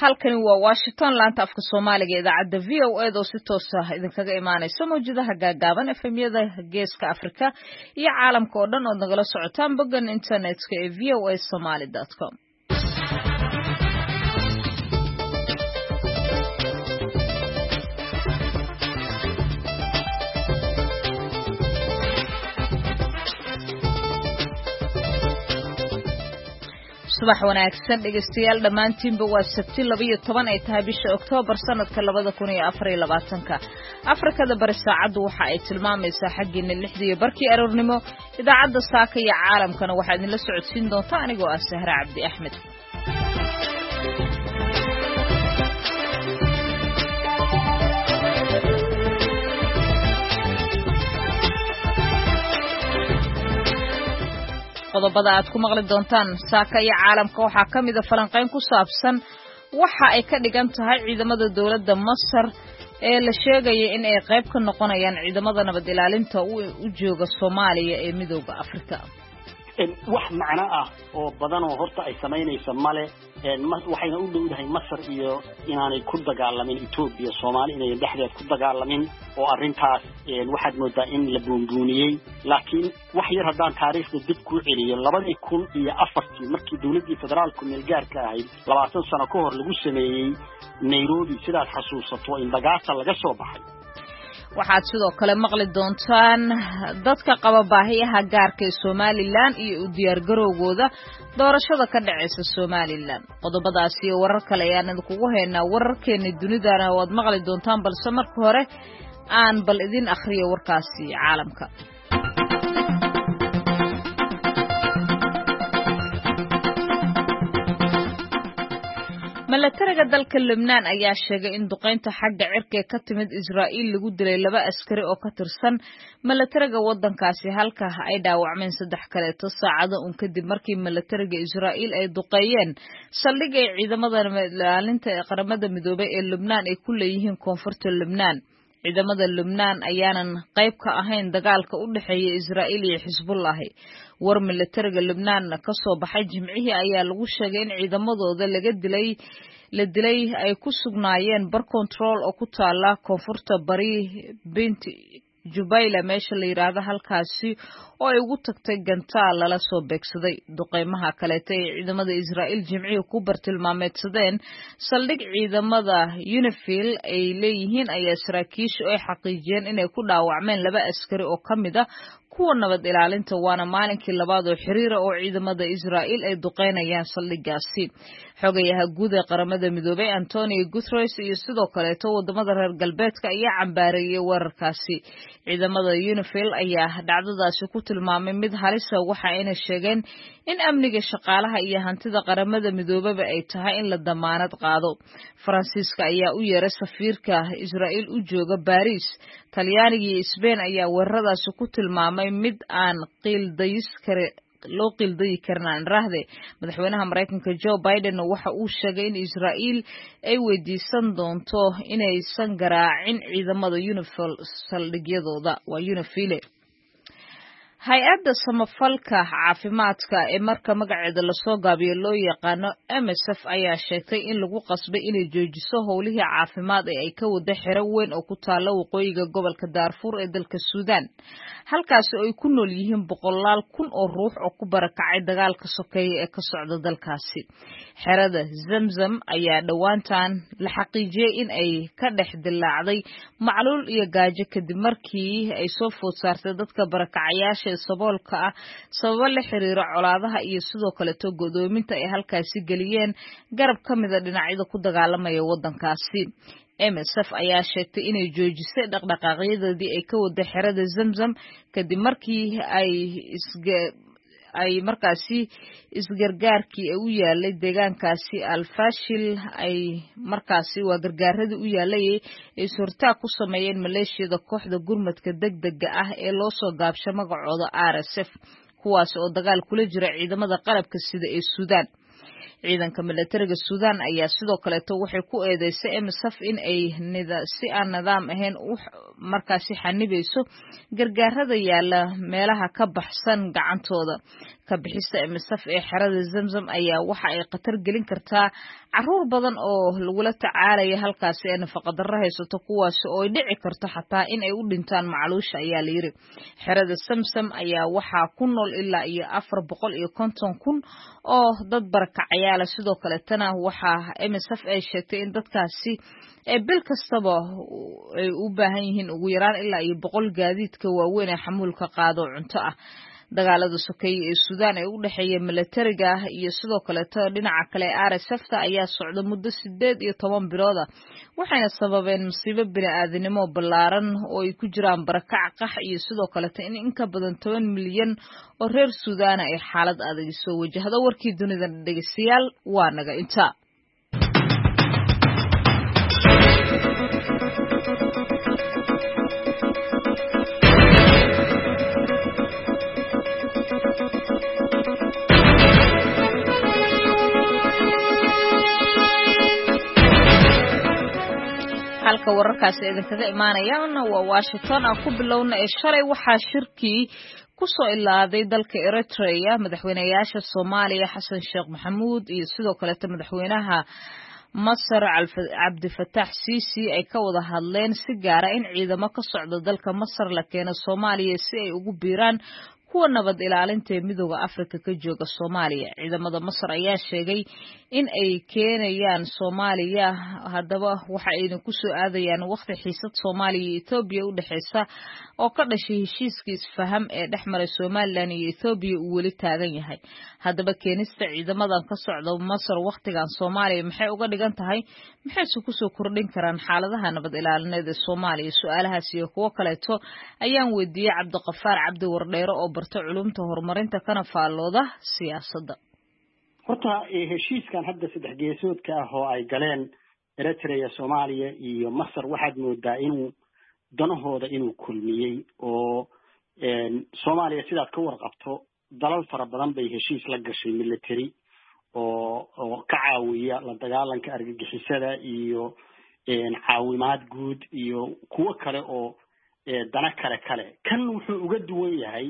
halkani waa Washington laanta afka Soomaaliga idaacada VOA oo si toos ah idinkaga imaanayso mawjadaha gaagaaban efemyada geeska Afrika iyo caalamka oo dhan oo nagala socotaan boggan internetka ee voasomali.com. subax wanaagsan dhegeystayaal dhamaantiinba waa Sabti 12 ay tahay bisha Oktoobar sanadka 2024 Afrikada bari saacadu waxa ay tilmaamaysaa xaqiina 6 barkii aroornimo idaacada saaka iyo caalamkana waxa idin la socodsiin doonta anigoo ah Sahra Cabdi Axmed qodobada aad ku maqli doontaan saaka iyo caalamka waxa kamid ah falanqeyn ku saabsan waxa ay ka dhigan tahay ciidamada dawladda Masar ee la sheegay in ay qayb ka noqonayaan ciidamada nabad ilaalinta u jooga Soomaaliya ee midowga Afrika wax macna ah oo badan oo horta ay sameynayso male waxayna u dhowdahay Masar iyo inaanay ku dagaalamin Ethiopia Soomaaliya inay dhexdeed ku dagaalamin oo arintaas waxaad moodaa in la buunbuuniyay laakiin wax yar hadaan taariikhda dib ku celiyo 2004 markii dawladda federaalku meel gaarka ahayd 20 sano ka hor lagu sameeyay Nairobi sidaas xasuusato in bagaasa laga soo baxay waxaad sidoo kale maqli doontaan dadka qaba baahiyaha gaarka ee Somaliland iyo u diyaar garowgooda doorashada ka dhacaysa Somaliland qodobadaas iyo warar kale ayaan kugu haynaa wararkeena dunidana waad maqli doontaan balse marka hore aan bal idin akhriyo warkaasi caalamka milatariga dalka Lebanon ayaa sheegay in duqeynta xagga cirka ka timid Israa'iil lagu dilay 2 askari oo ka tirsan milatariga wadankaasi halka ay dhaawacmeen 3 kale saacado kadib markii milatariga Israa'iil ay duqeeyeen saldhig ay ciidamada ilaalinta ee qaramada midoobay ee Lebanon ay ku leeyihiin koonfurta Lebanon ciidamada Lebanon ayaanan qayb ka ahayn dagaalka u dhaxeeya Israa'iil iyo Hezbollah war milatariga Lebanon ka soo baxay Jimcihii ayaa lagu sheegay in ciidamadooda la dilay ay ku sugnaayeen bar control oo ku taala koonfurta bari Bint Jubayla meesha la yiraahdo halkaasi oo ay ugu tagtay gantaal lala soo beegsaday duqeymaha kale ee ciidamada Israa'iil Jimcihii ku bartilmaameedsadeen saldhig ciidamada UNIFIL ay leeyihiin ayaa saraakiishu ay xaqiijiyeen inay ku dhaawacmeen 2 askari oo kamid ah kuwa nabad ilaalinta waana maalinkii labaad oo xiriir oo ciidamada Israa'iil ay duqeynayaan saldhigaasi xogayaha guud ee qaramada midoobay Antonio Guterres iyo sidoo kale wadamada reer galbeedka ayaa cambaareeyay wararkaasi ciidamada UNIFIL ayaa dhacdadaasi ku tilmaamay mid halis ah waxa ay sheegeen in amniga shaqaalaha iyo hantida qaramada midoobay ay tahay in la damaanad qaado Faransiiska ayaa u yeeray safiirka Israa'iil u jooga Paris Talyaaniga iyo Spain ayaa weeraradaasi ku tilmaamay mid aan loo qilday karnaan raahde madaxweynaha Mareykanka Joe Biden waxa uu sheegay in Israa'iil ay weydiisan doonto inaysan garaacin ciidamada UNIFIL saldhigyadooda waa UNIFIL hay-adda samafalka caafimaadka ee marka magaceeda la soo gaabiyo loo yaqaano MSF ayaa sheegtay in lagu qasbay inay joojiso howlihii caafimaad ee ay ka wada xiro weyn oo ku taala waqooyiga gobolka Darfur ee dalka Suudaan halkaas oo ay ku nool yihiin 100,000 oo ruux oo ku barakacay dagaalka sokeeye ee ka socda dalkaasi xerada Zamzam ayaa dhawaantan la xaqiijiyay in ay ka dhex dilaacday macluul iyo gaajo kadib markii ay soo food saartay dadka barakacayaasha saboolka ah sabab la xiriira colaadaha iyo sidoo kale godoominta ay halkaasi galiyeen garab kamid ah dhinacyada ku dagaalamaya wadankaasi MSF ayaa sheegtay inay joojisay dhaqdhaqaaqyadeedii ay ka wada xerada Zamzam kadib markii ay markaasi isgargaarkii u yaalay deegaankaasi Al-Fashil ay markaasi waa gargaaradii u yaalay ay suurtaa ku sameeyeen maleeshiyada kooxda gurmadka degdega ah ee loo soo gaabshay magacooda RSF kuwaas oo dagaal kula jira ciidamada qalabka sida ee Suudaan ciidanka militariga Suudaan ayaa sidoo kale waxay ku eedeysay MSF in ay si aan nidaam ahayn markaasi xanibayso gargaarada yaala meelaha ka baxsan gacantooda ka bixista MSF ee xerada Zamzam ayaa waxa ay khatar gelin kartaa caruur badan oo lagula tacaalaya halkaasi ee nafaqo darro haysato kuwaas oo ay dhici karto xataa in ay u dhintaan macluusha ayaa la yiri xerada Zamzam ayaa waxa ku nool ilaa iyo 450,000 oo dad barakacayaal sidoo kale tana waxa MSF ay sheegtay in dadkaasi ay bil kastaba ay u baahan yihiin ugu yaraan ilaa iyo 100 gaadiidka waaweyn ee xamuulka qaado cunto ah dagaalada sokeeye ee Suudaan ee u dhaxeeya militariga iyo sidoo kale dhinaca kale RSF-ta ayaa socda muddo 18 bilood waxayna sababeen musiibo bini'aadanimo ballaaran oo ay ku jiraan barakac qax iyo sidoo kale in ka badan 10 milyan oo reer Suudaan ay xaalad adag soo wajahdo warkii dunida dhageystayaal waa naga inta halka wararkaasi idinkaga imaanayaan waa Washington aan ku bilowna ee shalay waxaa shirkii ku soo ilaaday dalka Eritrea madaxweynayaasha Soomaaliya Xasan Sheekh Maxamuud iyo sidoo kale madaxweynaha Masar Abdi Fattah Sisi ay ka wada hadleen si gaar ah in ciidamo ka socda dalka Masar la keeno Soomaaliya si ay ugu biiraan kuwa nabad ilaalinta midowga Afrika ka jooga Soomaaliya ciidamada Masar ayaa sheegay in ay keenayaan Soomaaliya hadaba waxa ay ku soo aadayaan waqti xiisad Soomaaliya iyo Ethiopia u dhaxaysa oo ka dhashay heshiiskii isfaham ee dhexmaray Soomaaliland iyo Ethiopia uu wali taagan yahay hadaba keenista ciidamadan ka socda Masar waqtigan Soomaaliya maxay uga dhigan tahay maxay ku soo kordhin karaan xaaladaha nabad ilaalineed ee Soomaaliya su'aalahaas iyo kuwa kale ayaan weydiiyay Cabdiqafaar Cabdi Wardheere oo culumta horumarinta kana faalooda siyaasadda horta heshiiskan hadda saddex geesoodka ah oo ay galeen Eritrea Soomaaliya iyo Masar waxaad moodaa inuu danahooda inuu kulmiyay oo Soomaaliya sidaad ka warqabto dalal fara badan bay heshiis la gashay military oo ka caawiya la dagaalanka argagixisada iyo caawimaad guud iyo kuwa kale oo dana kale kan wuxuu uga duwan yahay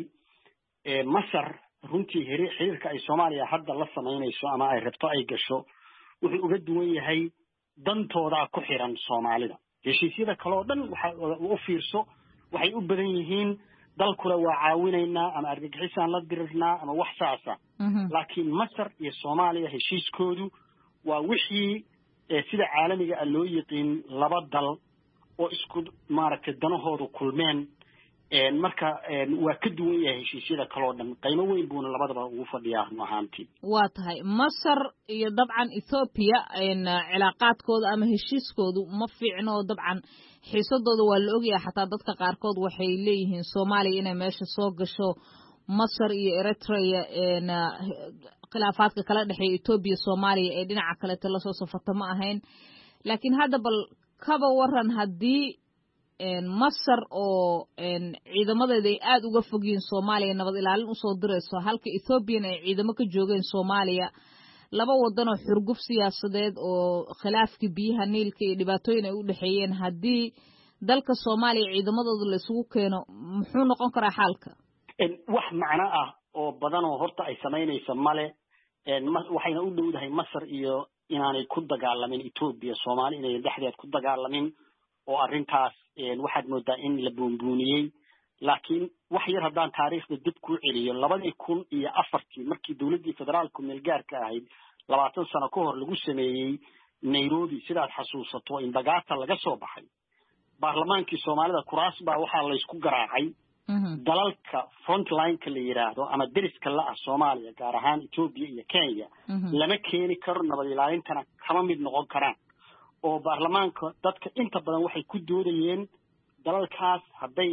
Masar runtii xiriirka ay Soomaaliya hadda la sameynayso ama ay rabto ay gasho wuxuu uga duwan yahay dantooda ku xiran Soomaalida heshiisyada kale oo dhan waxa u fiirso waxay u badan yihiin dalkuna waa caawinaynaa ama argagixisaan la dirirnaa ama wax saasa laakiin Masar iyo Soomaaliya heshiiskoodu waa wixii sida caalamiga ah loo yiqiin laba dal oo isku maaragtay danahoodu kulmeen marka waa ka duwan yahay heshiisyada kale oo dhan qiimo weyn buuna labadaba ugu fadhiyaa mahaantii waa tahay Masar iyo dabcan Ethiopia cilaaqaadkooda ama heshiiskoodu ma fiicno oo dabcan xiisadooda waa la ogyahay xataa dadka qaarkood waxay leeyihiin Soomaaliya inay meesha soo gasho Masar iyo Eritrea khilaafaadka kala dhaxeeya Ethiopia Soomaaliya ee dhinaca kale la soo safarta ma ahayn laakiin hadda bal kaba waran hadii Masar oo ciidamadeeda ay aad uga fogyiin Soomaaliya nabad ilaalin u soo dirayso halka Ethiopia ay ciidamo ka joogeen Soomaaliya laba wadan oo xurguf siyaasadeed oo khilaafkii biyaha Niilka iyo dhibaatooyin ay u dhaxeeyeen hadii dalka Soomaaliya ciidamadooda la isugu keeno muxuu noqon karaa xaalka wax macna ah oo badan oo horta ay sameynayso male waxayna u dhowdahay Masar iyo inaanay ku dagaalamin Ethiopia Soomaaliya inay dhexdeed ku dagaalamin oo arrintaas waxaad moodaa in la buunbuuniyay laakiin wax yar haddaan taariikhda dib ku celiyo 2004 markii dawladdii federaalku meel gaarka ahayd 20 sano ka hor lagu sameeyay Nairobi sidaad xasuusato in Bagata laga soo baxay baarlamaankii Soomaalida kuraas baa waxaa la isku garaacay dalalka frontline-ka la yiraahdo ama deriska la ah Soomaaliya gaar ahaan Ethiopia iyo Kenya lama keeni karo nabad ilaalintana kama mid noqon karaan oo baarlamaanka dadka inta badan waxay ku doodayeen dalalkaas hadday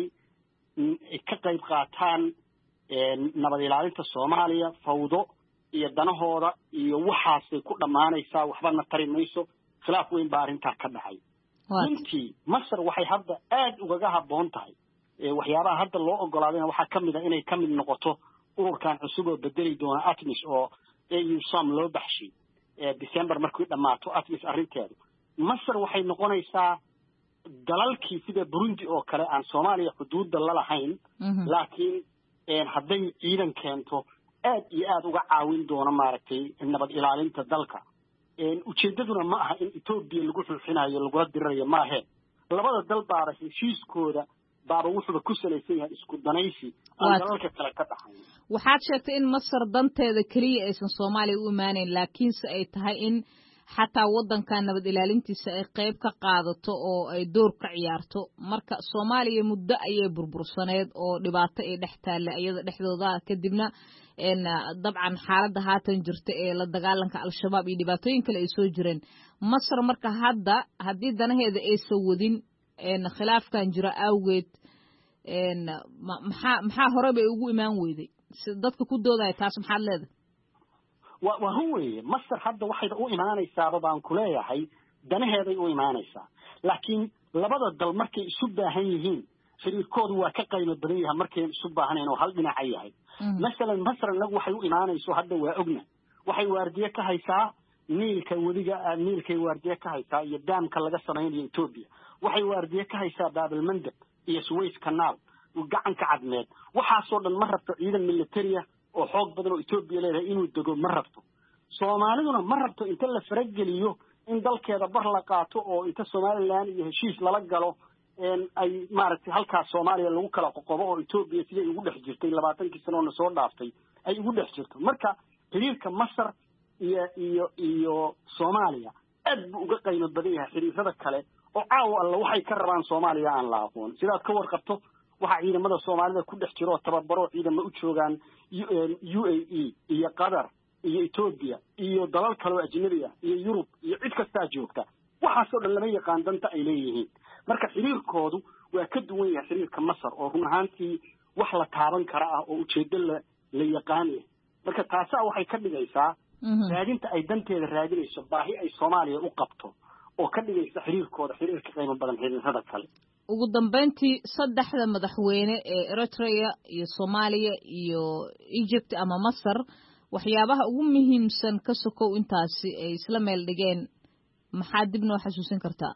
ka qayb qaataan nabad ilaalinta Soomaaliya fawdo iyo danahooda iyo waxaas ay ku dhamaanaysaa waxbana tari mayso khilaaf weyn baa arrintaa ka dhacay runtii Masar waxay hadda aad ugaga habboon tahay waxyaabaha hadda loo ogolaadayna waxaa ka mid ah inay ka mid noqoto ururkan cusub oo bedeli doona ATMIS oo AU SOM loo baxshay December markii dhamaato atmis arrinteedu Masar waxay noqonaysaa dalalkii sida Burundi oo kale aan Soomaaliya xuduud la lahayn laakiin hadday ciidan keento aad iyo aad uga caawin doona maaragtay nabad ilaalinta dalka ujeedaduna ma aha in Ethiopia lagu xulxinayo lagu dirirayo ma aha labada dal baa heshiiskooda baaba wuxuu ku salaysan yahay isku danaysi aan dalalka kale ka dhaxayn waxaad sheegtay in Masar danteeda kaliya aysan Soomaaliya u imaaneen laakiin ay tahay in xataa wadanka nabad ilaalintiisa ay qayb ka qaadato oo ay door ka ciyaarto marka Soomaaliya muddo ayay burbursaneed oo dhibaato ay dhex taallay iyada dhexdooda kadibna dabcan xaaladda haatan jirta ee la dagaalanka al-shabaab iyo dhibaatooyin kale ay soo jireen Masar marka hadda haddii danaheeda aysan wadin khilaafkan jira awgeed maxaa hore bay ugu imaan weyday dadka ku doodaya taas maxaad leedahay وهو مصر حتى واحد أو إيماني سبب عن كلية هاي دنه هذا أو إيماني سا لكن لبض الدل مركي سبة هنيهين شرير كود وكقيم الدنيا مركي سبة هنين وهل بنا عيها مثلا مصر لو حيو إيماني سو هذا وأجنة وحي واردية كهيسا نيل كودية نيل كواردية كهيسا يدام كلا جسرين يوتوبيا وحي واردية كهيسا باب المندب يسويس كنال وقعن كعدمات وحصل المرة تعيدا من الترية oo xoog badan oo Ethiopia leedahay inuu dego ma rabto Soomaaliduna ma rabto inta la farageliyo in dalkeeda bar la qaato oo inta Soomaaliland iyo heshiis lala galo ay maaragtay halka Soomaaliya lagu kala qoqobo oo Ethiopia sidii ugu dhex jirtay 20 sano soo dhaaftay ay ugu dhex jirto marka xiriirka Masar iyo Soomaaliya aad buu uga qiimo badan yahay xiriirada kale oo caawa alla waxay ka rabaan Soomaaliya aan la aqoon sidaad ka warqabto waxa ciidamada Soomaalida ku dhex jiro tababaro ciidamada u joogan UAE iyo Qatar iyo Ethiopia iyo dalal kale oo ajnabi ah iyo Yurub iyo cid kasta joogta waxa soo dhan lama yaqaan danta ay leeyihiin marka xiriirkoodu waa ka duwan yahay xiriirka Masar oo run ahaantii wax la taaban kara ah oo ujeedo la yaqaan marka taasa waxay ka dhigaysaa raadinta ay danteeda raadinayso baahi ay Soomaaliya u qabto oo ka dhigaysa xiriirkooda xiriirka qiimo badan xiriirada kale ugu dambeyntii saddexda madaxweyne ee Eritrea iyo Soomaaliya iyo Egypt ama Masar waxyaabaha ugu muhiimsan ka sokow intaasi ay isla meel dhigeen maxaa dib noo xasuusin kartaa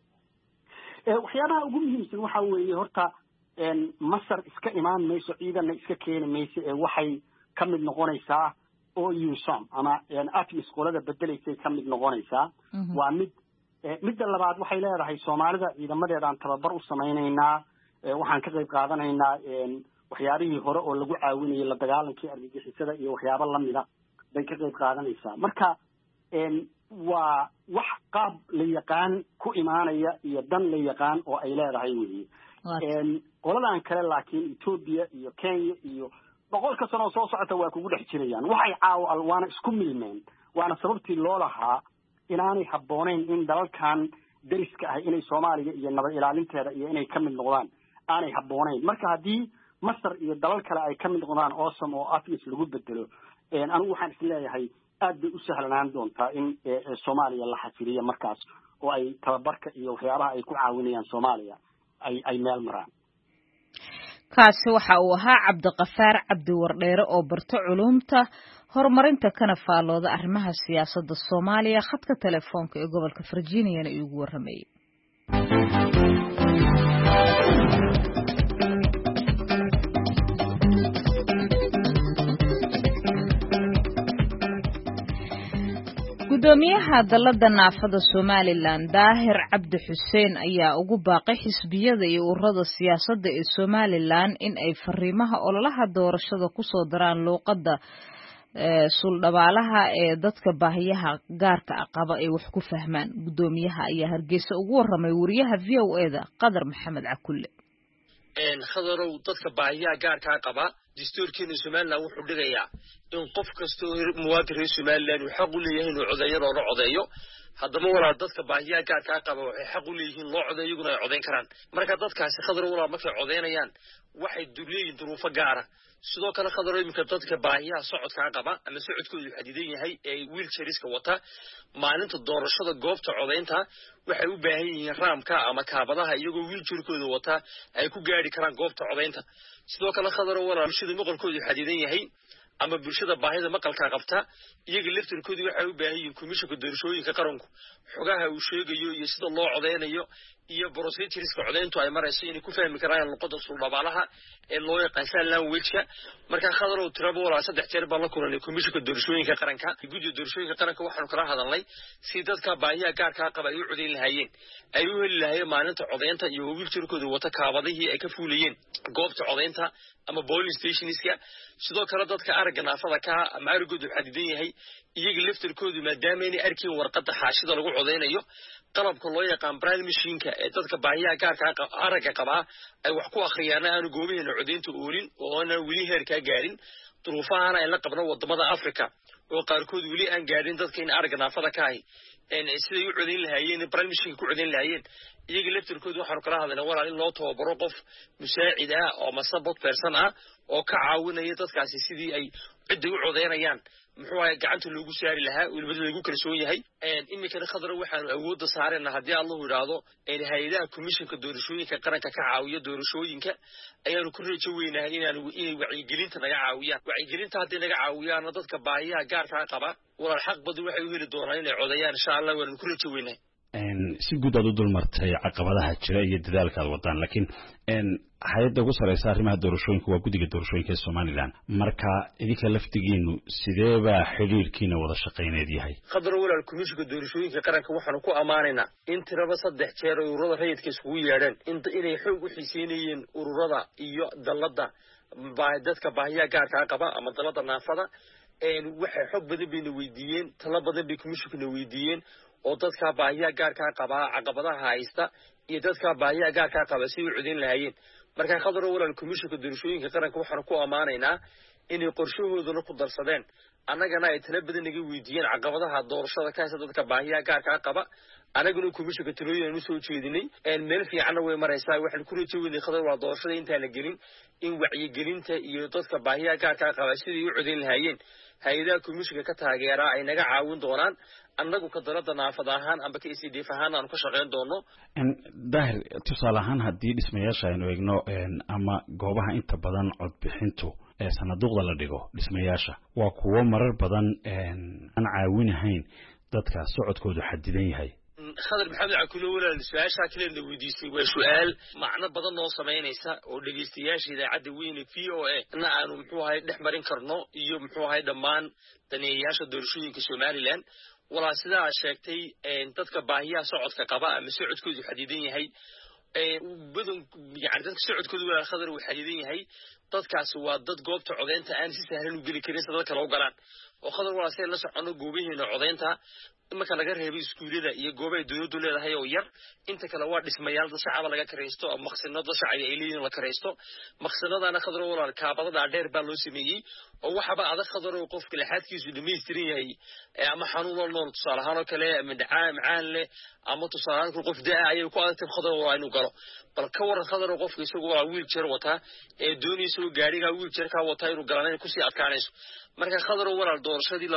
waxyaabaha ugu muhiimsan waxa weeye horta Masar iska imaan mayso ciidanna iska keeni mayso ee waxay ka mid noqonaysaa oo USAM ama atmis qolada bedelaysay ka mid noqonaysaa waa midda labaad waxay leedahay Soomaalida ciidamadeeda aan tababar u sameeynaa waxaan ka qayb qaadanaynaa waxyaabihii hore oo lagu caawinayay la dagaalankii argagixisada iyo waxyaabo la mid ah bay ka qayb qaadanaysaa marka waa wax qaab la yaqaan ku imaanaya iyo dan la yaqaan oo ay leedahay weeye qoladan kale laakiin Ethiopia iyo Kenya iyo boqolka sano soo socota waa kugu dhex jirayaan waxay caaw alwaana isku milmeen waana sababtii loo lahaa inaanay habboonayn in dalalkan dariska ah inay Soomaaliya iyo nabad ilaalinteeda iyo inay ka mid noqdaan aanay habboonayn marka hadii Masar iyo dalal kale ay ka mid noqdaan awesome oo atmis lagu bedelo anigu waxaan isleeyahay aad bay u sahlanaan doontaa in Soomaaliya la xasiliyo markaas oo ay tababarka iyo waxyaabaha ay ku caawinayaan Soomaaliya ay meel maraan kaasi waxa uu ahaa Cabdiqafaar Cabdi Wardheere oo barto culumta horumarinta kana faalooda arrimaha siyaasadda Soomaaliya khadka telefoonka ee gobolka Virginia ee ugu warramay gudoomiyaha dalada naafada Somaliland Daahir Cabdi Xuseen ayaa ugu baaqay xisbiyada iyo ururada siyaasadda ee Somaliland in ay fariimaha ololaha doorashada ku soo daraan luqadda suldhabaalaha ee dadka baahiyaha gaarka ah qaba ay wax ku fahmaan gudoomiyaha ayaa Hargeysa ugu warramay wariyaha VOA-da Qadar Maxamed Cakulle khadarow dadka baahiyaha gaarka ah qaba dastuurkeena Somaliland wuxuu dhigayaa in qof kasto muwaadin Somaliland uu xaq u leeyahay inuu codeeyo oo codeeyo haddaba walaal dadka baahiyaha gaarka ah qaba waxay xaq u leeyihiin loo codeeyo iyaguna ay codeyn karaan marka dadkaasi khadarow walaal markay codeynayaan waxay duleeyeen duruufo gaar ah sidoo kale khadarow imika dadka baahiyaha socodka qaba ama socodkoodu xadidan yahay ee wheelchairiska wata maalinta doorashada goobta codeynta waxay u baahan yihiin raamka ama kaabadaha iyagoo wheelchairkooda wata ay ku gaari karaan goobta codeynta sidoo kale khadarow walaal bulshada maqalkoodu xadidan yahay ama bulshada baahida maqalka qabta iyaga laftirkoodu waxay u baahan yihiin komishanka doorashooyinka qaranku xogaha uu sheegayo iyo sida loo codeynayo iyo procedureska codeyntu ay marayso inay ku fahmi karaan luqadda suldhabaalaha ee loo yaqaan sign language marka khadar uu tiraba walaa 3 jeer baa la kulanay komishanka doorashooyinka qaranka guddiga doorashooyinka qaranka waxaanu kala hadalnay si dadka baahiyaha gaarka qaba ay u codeyn lahaayeen ay u heli lahaayeen maalinta codeynta iyo wiilkooda wata kaabadihii ay ka fuulayeen goobta codeynta ama polling stationska sidoo kale dadka aragga naafada ka ama aragoodu xadidan yahay iyaga laftirkoodu maadaama ay arkiin warqadda xaashida lagu codeynayo qalabka loo yaqaan braille machine-ka ee dadka baahiyaha gaarka aragga qaba ay wax ku akhriyaan aan goobaheena codeynta oolin oo aan weli heerka gaarin duruufahan ay la qabno wadamada Afrika oo qaarkood weli aan gaarin dadka in aragga naafada ka ahi siday u codeyn lahaayeen braille machine ku codeyn lahaayeen iyaga laftirkoodu waxaanu kala hadlaynaa walaal in loo tababaro qof musaacid ah oo support person ah oo ka caawinaya dadkaasi sidii ay cid u codeynayaan muxuu ahay gacanta loogu saari lahaa waliba lagu kalsoon yahay imikana khadra waxaanu awoodda saareenaa haddii Allah yiraahdo hay'adaha komishanka doorashooyinka qaranka ka caawiyo doorashooyinka ayaanu ku rajo weynahay inay wacyigelinta naga caawiyaan wacyigelinta haddii naga caawiyaan dadka baahiyaha gaarka qaba walaal xaq badan waxay u heli doonaan inay codeeyaan insha Allah waanu ku rajo weynahay si guud aad u dulmartay caqabadaha jira iyo dadaalka aad wadaan laakiin hay'adda ugu sareysa arrimaha doorashooyinka waa guddiga doorashooyinka Soomaaliland marka idinka laftigiinu sideeba xiriirkiina wada shaqeyneed yahay khadar walaal komishanka doorashooyinka qaranka waxaanu ku amaanaynaa in tiraba 3 jeer oo ururada rayidka isugu yeedheen inay xoog u xiiseynayeen ururada iyo dalladda dadka baahiyaha gaarka qaba ama dalladda naafada waxay xog badan bayna weydiiyeen talo badan bay komishankuna weydiiyeen oo dadka baahiyaha gaarka qaba caqabadaha haysta iyo dadka baahiyaha gaarka qaba si u codeyn lahaayeen marka khadar walaal komishanka doorashooyinka qaranka waxaanu ku amaanaynaa inay qorshahoodana ku darsadeen annagana ay talo badan naga weydiiyeen caqabadaha doorashada ka haysta dadka baahiyaha gaarka qaba anaguna komishanka talooyin u soo jeedinay meel fiicanna way maraysaa waxaan ku rajo weynay khadar waa doorashada intaan la gelin in wacyigelinta iyo dadka baahiyaha gaarka qaba sidii u codeyn lahaayeen hay'adaha komishanka ka taageera ay naga caawin doonaan annagu ka dalada naafada ahaan amba ka ICDF ahaan aan ka shaqeyn doono daahir tusaale ahaan haddii dhismayaasha aynu eegno ama goobaha inta badan codbixintu ee sanaduuqda la dhigo dhismayaasha waa kuwo marar badan aan caawinahayn dadka socodkoodu xadidan yahay khadar maxamed cakulo walaal su'aasha kale la weydiisay waa su'aal macno badan oo sameynaysa oo dhageystayaasha idaacadda weyn VOA na aanu muxuu ahay dhex marin karno iyo muxuu ahay dhammaan daneeyaasha doorashooyinka Soomaaliland wala sida sheegtay dadka baahiyaha socodka qaba ama socodkoodu xadidan yahay badan yani dadka socodkoodu waa khadar uu xadidan yahay dadkaas waa dad goobta codeynta aan si sahlan u gali karin dadka loo galaan oo khadar wala si la socono goobaheena codeynta marka laga reebay iskuulada iyo goobaha dawladdu leedahay oo yar inta kale waa dhismayaal dad shacab laga kareysto ama maqsinada shacab ay leeyihiin la kareysto maqsinadana khadar walaal kaabada dheer baa loo sameeyay oo waxaba adag khadar oo qofka laxadkiisu dhameystiran yahay ama xanuun nool tusaale ahaan oo kale macaan leh ama tusaale ahaan qof daa ay ku adag khadar waa inuu galo bal ka waran khadar oo qofka isagu waa wheelchair wata ee doonayso gaariga wheelchair ka wata inuu galanay ku sii adkaanayso marka khadar walaal doorashadii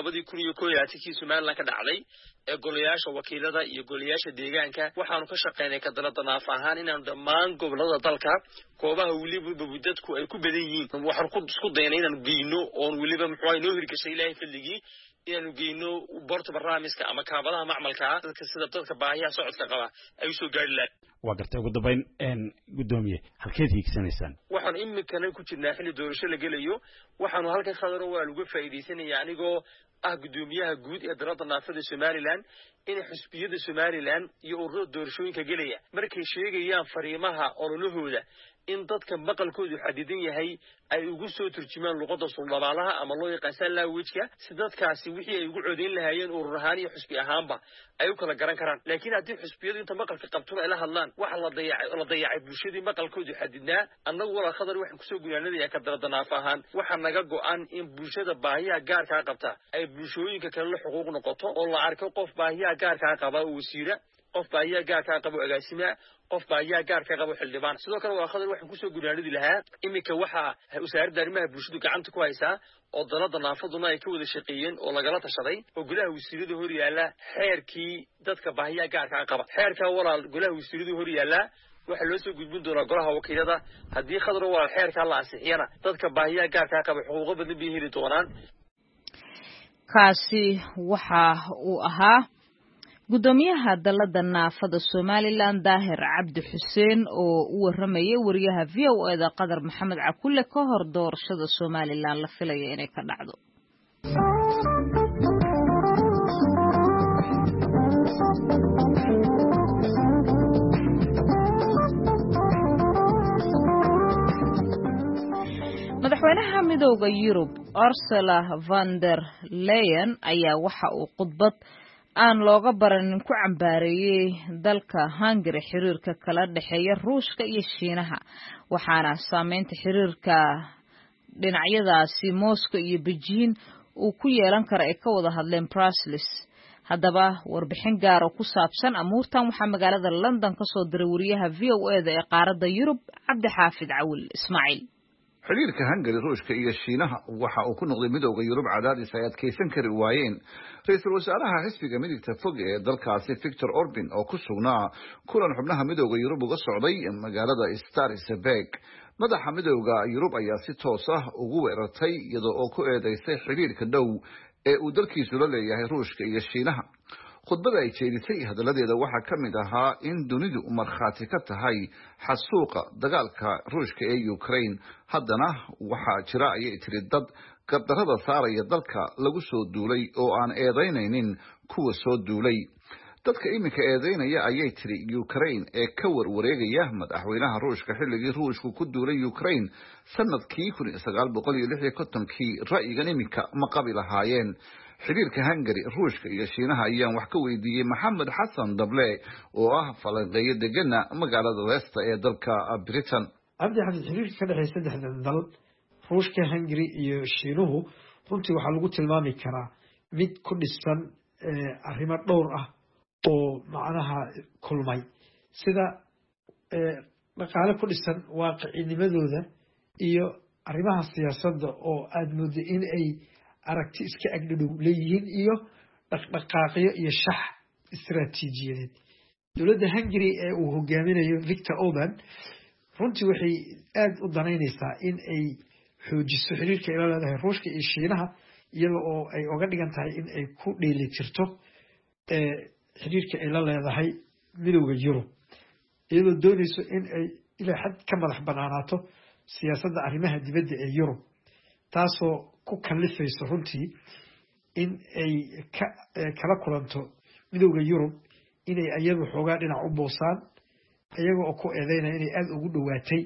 2021 Soomaaliland ka dhacday ee golayaasha wakiilada iyo golayaasha deegaanka waxaanu ka shaqeynay ka dalada naaf ahaan inaan dhammaan gobolada dalka goobaha waliba dadku ay ku badan yihiin waxaan ku isku daynay inaan geeyno oo waliba muxuu inoo hirgashay Ilaahay fadligii inaan geeyno barta barnaamijka ama kaabadaha macmalka dadka sida dadka baahiyaha socodka qaba ay soo gaari lahayd waa gartay ugu dambeyn gudoomiye halkeed hiigsanaysaan waxaan imikana ku jirnaa xilli doorasho la gelayo waxaanu halkan khadaro waa lagu faa'iideysanayaa anigoo gudoomiyaha guud ee dalada naafada Soomaaliland in xisbiyada Soomaaliland iyo ururada doorashooyinka galaya markay sheegayaan fariimaha ololahooda in dadka maqalkoodu xadidan yahay ay ugu soo turjumaan luqadda Soomaalilaha ama loo yaqaan sign language-ka si dadkaasi wixii ay ugu codeyn lahaayeen urur ahaan iyo xisbi ahaanba ay u kala garan karaan laakiin haddii xisbiyadu inta maqalka qabto ay la hadlaan waxa la dayacay bulshadii maqalkoodu xadidnaa annagu wala khadar waxaan ku soo gunaanadayaa ka dalada naaf ahaan waxa naga go'an in bulshada baahiyaha gaarka qabta ay bulshooyinka kale la xuquuq noqoto oo la arko qof baahiyaha gaarka qaba oo wasiira qof baahiyaha gaarka qaba agaasima qof baahiyaha gaarka qaba xildhibaan sidoo kale waa khadar waxaan ku soo gunaanadi lahaa imika waxa wasaaradda arrimaha bulshadu gacanta ku haysaa oo dalada naafaduna ay ka wada shaqeeyeen oo lagala tashaday oo golaha wasiirada hor yaala xeerkii dadka baahiyaha gaarka qaba xeerka walaal golaha wasiirada hor yaala waxa loo soo gudbin doonaa golaha wakiilada haddii khadar waa xeerka la ansixiyana dadka baahiyaha gaarka qaba xuquuqo badan bay heli doonaan. kaasi waxa uu ahaa gudoomiyaha dalada naafada Somaliland Daahir Cabdi Xuseen oo u waramayay wariyaha VOA Qadar Maxamed Cakulle ka hor doorashada Somaliland la filayo inay ka dhacdo. madaxweynaha midowga Yurub Ursula von der Leyen ayaa waxa uu khudbad aan looga baranin ku cambaareeyay dalka Hungary xiriirka kala dhaxeeya Ruushka iyo Shiinaha waxaana saameynta xiriirka dhinacyadaasi Moscow iyo Beijing uu ku yeelan karo ay ka wada hadleen Brussels. haddaba warbixin gaar oo ku saabsan amuurtan waxaa magaalada London ka soo diray wariyaha VOA ee qaaradda Yurub Cabdixaafid Cawil Ismaaciil. xiriirka Hungary Ruushka iyo Shiinaha waxa uu ku noqday midowga Yurub cadaadis ay adkeysan kari waayeen ra'iisul wasaaraha xisbiga midigta fog ee dalkaasi Viktor Orbán oo ku sugnaa kulan xubnaha midowga Yurub uga socday magaalada Strasbourg. madaxa midowga Yurub ayaa si toos ah ugu weerartay iyadoo oo ku eedeysay xiriirka dhow ee uu dalkiisu la leeyahay Ruushka iyo Shiinaha. khudbada ay jeedisay hadaladeeda waxaa ka mid ahaa in dunidu markhaati ka tahay xasuuqa dagaalka Ruushka ee Ukraine. haddana waxaa jira ayay tiri dad gardarada saaraya dalka lagu soo duulay oo aan eedaynaynin kuwa soo duulay. dadka iminka eedaynaya ayay tiri Ukraine ee ka warwareegaya madaxweynaha Ruushka xilligii Ruushku ku duulay Ukraine sanadkii 1956 ra'yigan iminka ma qabi lahaayeen. xiriirka Hungary Ruushka iyo Shiinaha ayaan wax ka weydiiyay Maxamed Xasan Dable oo ah falanqeeye degana magaalada Leicester ee dalka Britain. cabdi xiriirka ka dhaxaysa saddexdan dal Ruushka, Hungary iyo Shiinuhu runtii waxaa lagu tilmaami karaa mid ku dhisan arrimo dhowr ah oo macnaha kulmay sida dhaqaale ku dhisan waaqicinimadooda iyo arrimaha siyaasadda oo aad moodo in ay aragti iska agdhow leeyihiin iyo dhaqdhaqaaqyo iyo shax istiraatiijiyadeed. dowladda Hungary ee uu hogaaminayo Viktor Orbán runtii waxay aad u danaynaysaa in ay xoojiso xiriirka ay la leedahay Ruushka iyo Shiinaha iyada oo ay uga dhigan tahay in ay ku dheelitirto xiriirka ay la leedahay midowga Yurub iyadoo doonayso in ay ilaa xad ka madax banaanaato siyaasadda arrimaha dibadda ee Yurub taasoo ku kalifayso runtii in ay kala kulanto midowga Yurub inay iyadu xoogaa dhinac u boosaan iyaga oo ku eedeynaya inay aad ugu dhawaatay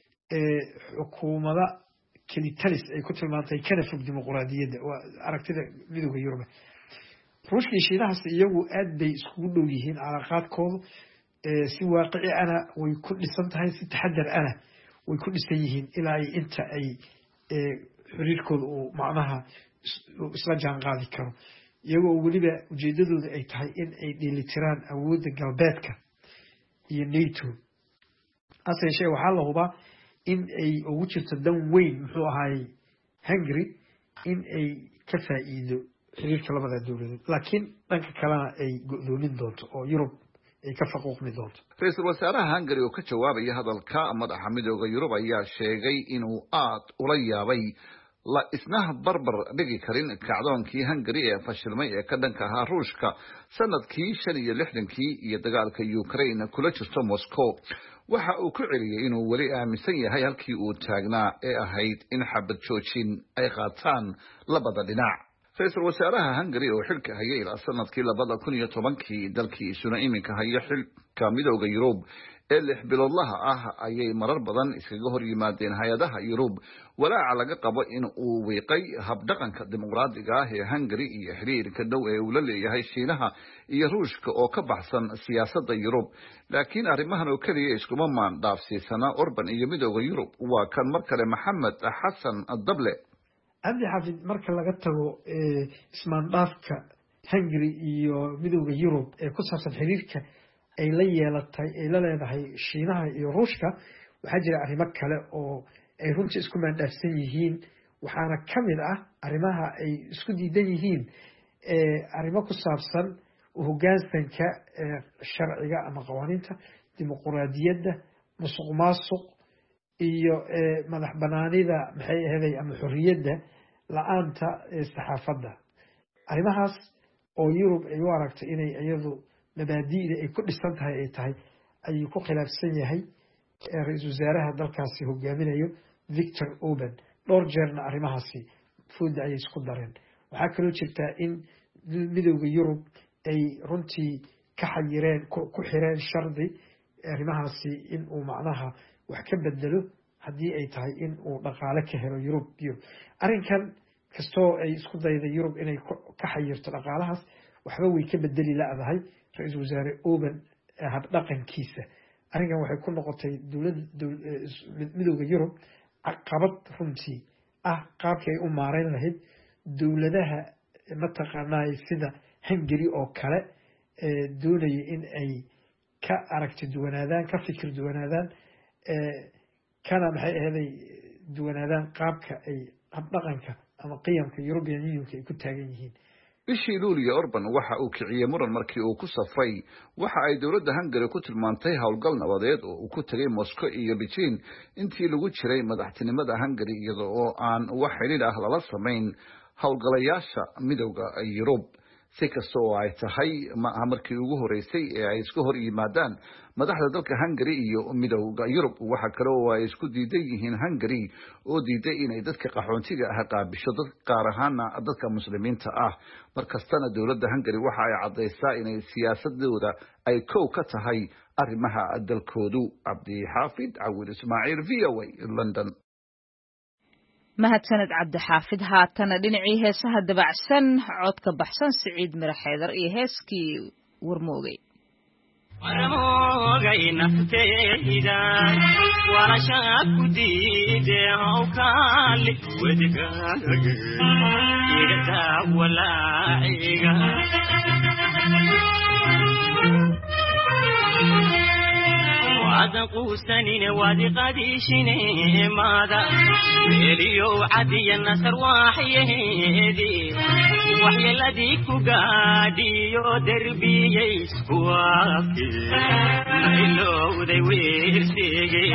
xukuumadda kelitalis ay ku tilmaantay kana fog dimuqraadiyadda waa aragtida midowga Yurub. Ruushka iyo Shiinaha iyagu aad bay iskugu dhow yihiin calaaqaadkooda si waaqici ana way ku dhisan tahay si taxadar ana way ku dhisan yihiin ilaa ay inta ay xiriirkooda uu macnaha isla jaan qaadi karo iyagoo weliba ujeedadooda ay tahay in ay dheelitiraan awoodda galbeedka iyo NATO. hase yeeshee waxaa la hubaa in ay ugu jirto dan weyn muxuu ahaay Hungary in ay ka faa'iido xiriirka labada dowladood laakiin dhanka kalena ay go'doomin doonto oo Yurub ay ka faquuqmi doonto. ra'iisul wasaaraha Hungary oo ka jawaabaya hadalka madaxa midowga Yurub ayaa sheegay inuu aad ula yaabay la isna barbar dhigi karin kacdoonkii Hungary ee fashilmay ee ka dhanka ahaa Ruushka sanadkii 65 iyo dagaalka Ukraine kula jirto Moscow. waxa uu ku celiyay inuu wali aaminsan yahay halkii uu taagnaa ee ahayd in xabad joojin ay qaataan labada dhinac. ra'iisul wasaaraha Hungary oo xilka hayay ilaa sanadkii 2010 dalkiisuna iminka hayo xilka midowga Yurub ee 6 biloodlaha ah ayay marar badan iskaga hor yimaadeen hay'adaha Yurub walaaca laga qabo in uu wiiqay habdhaqanka dimuqraadiga ah ee Hungary iyo xiriirka dhow ee uu la leeyahay Shiinaha iyo Ruushka oo ka baxsan siyaasadda Yurub. laakiin arrimahan oo kaliya iskuma dhaafsiisana Orbán iyo midowga Yurub. waa kan mar kale Maxamed Xasan Dable. cabdixaafid marka laga tago ismaandhaafka Hungary iyo midowga Yurub ee ku saabsan xiriirka ay la yeelatay ay la leedahay Shiinaha iyo Ruushka waxaa jira arrimo kale oo ay runtii isku maandhaafsan yihiin waxaana ka mid ah arrimaha ay isku diidan yihiin arrimo ku saabsan hoggaansanka sharciga ama qawaaniinta dimuqraadiyadda musuqmaasuq iyo madax banaanida maxay ahaday ama xorriyadda la-aanta saxaafadda arrimahaas oo Yurub ay u aragtay inay iyadu mabaadi'da ay ku dhisan tahay ay tahay ayuu ku khilaafsan yahay ra-iisul wasaaraha dalkaasi hogaaminayo Viktor Orban dhowr jeerna arrimahaasi fooda ayay isku dareen waxaa kaloo jirtaa in midowda Yurub ay runtii ka xayireen ku xireen shardi arrimahaasi in uu macnaha wax ka bedelo haddii ay tahay in uu dhaqaale ka helo Yurub arrinkan kastoo ay isku dayday Yurub inay ka xayirto dhaqaalahaas waxba way ka bedeli laadahay ra-iisul wasaare Orban hab dhaqankiisa arrinkan waxay ku noqotay midowda Yurub caqabad runtii qaabkii ay u maareyn lahayd dowladaha mataqaanaa sida Hungary oo kale doonaya in ay ka aragti duwanaadaan ka fikir duwanaadaan kana maxay ahaday duwanaadaan qaabka ay hab dhaqanka ama qiyamka European Union ay ku taagan yihiin bishii Luulyo Orban waxa uu kiciyay muran markii uu ku safray waxa ay dawladda Hungary ku tilmaantay howlgal nabadeed oo uu ku tagay Moscow iyo Beijing intii lagu jiray madaxtinimada Hungary iyadoo oo aan wax xiriir ah lala sameyn howlgalayaasha midowga Yurub si kastoo ay tahay markii ugu horeysay ee ay isku hor yimaadaan madaxda dalka Hungary iyo midowga Yurub waxa kale oo ay isku diidan yihiin Hungary oo diiday inay dadka qaxoontiga ah qaabisho dad qaar ahaan dadka muslimiinta ah markastana dawladda Hungary waxa ay cadeysaa inay siyaasadooda ay kow ka tahay arrimaha dalkoodu Abdi Xaafid Awil Ismaaciil VOA London mahadsaned Cabdi Xaafid haatana dhinacii heesaha dabacsan codka baxsan Siciid Mira Xeedar iyo heeskii warmoogay warmoogay nafteyda wala shaqku diiday hawkaali wadigaga igada walaaciga وعدن قوسنين وادي قديشين ماذا مليو عدي النصر وحيهدي وحي الذي كقادي دربي يسكواكي ميلو ذي ويرسيجي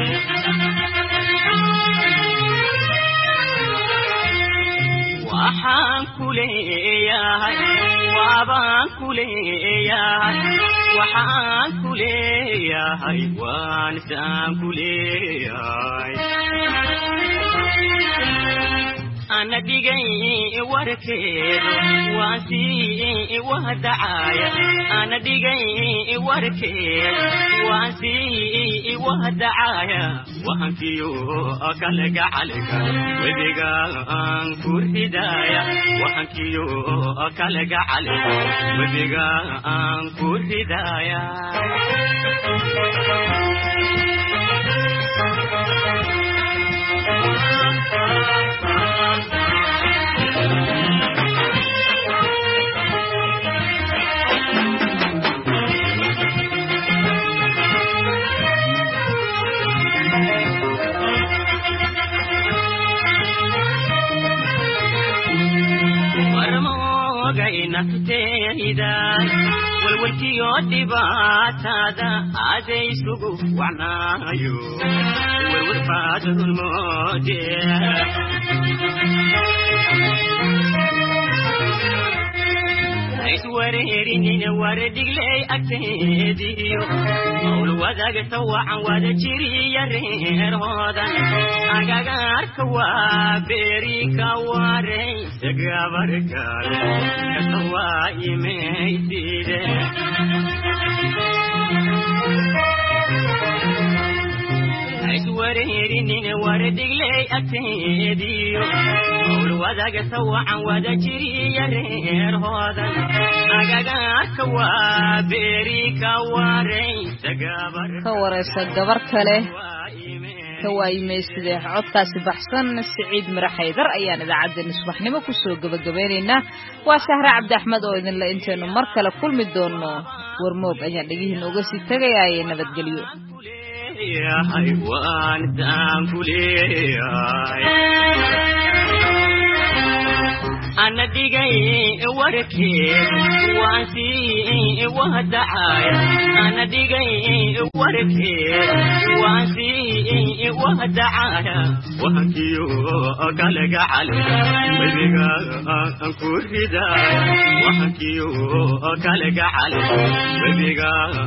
وحان كلياهي وابان كلياهي وحان كلياهي وانسان كلياهي أنا دقي وركيد واسي وهدعايا أنا دقي وركيد واسي وهدعايا وهنكيو أكلك عليك وبقى أنكر هدايا وهنكيو أكلك عليك وبقى أنكر هدايا nafteyda walwalkii oo dhibaatada aday isugu wacnaayo walwal baadul moode iswareerinina wardigley agteediyo mawl wadaga tawacan wada jiriya reerhoodan agagaarka waa beeri ka wareysa gabarkaale kasawaa imayside iswareerinina wardigley agteediyo mawl wadaga tawacan wada jiriya reerhoodan agagaarka waa beeri ka wareysa gabar kale ka waayimayside codkaasi baxsan Siciid Mira Xeedar ayaan idaacadda subaxnimo ku soo gabagabeynaynaa waa Sahra Cabdi Axmed oo idin la inteenu mar kale kulmi doono warmoog ayaan dhagihiin uga sii tagayay nabadgelyo حيوان تانكولي أنا دقي وركي واسي وهدعايا أنا دقي وركي واسي وهدعايا وهكيو أكلك علي وبيقى أنكور هدايا وهكيو أكلك علي وبيقى